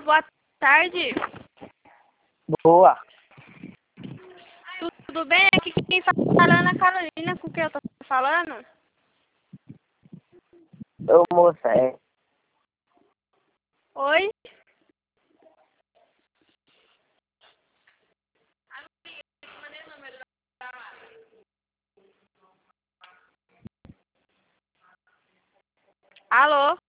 boa tarde. Boa. Tudo bem? Aqui quem está falando é a Carolina, com quem eu tô falando? Ô, moça, Oi? Alô?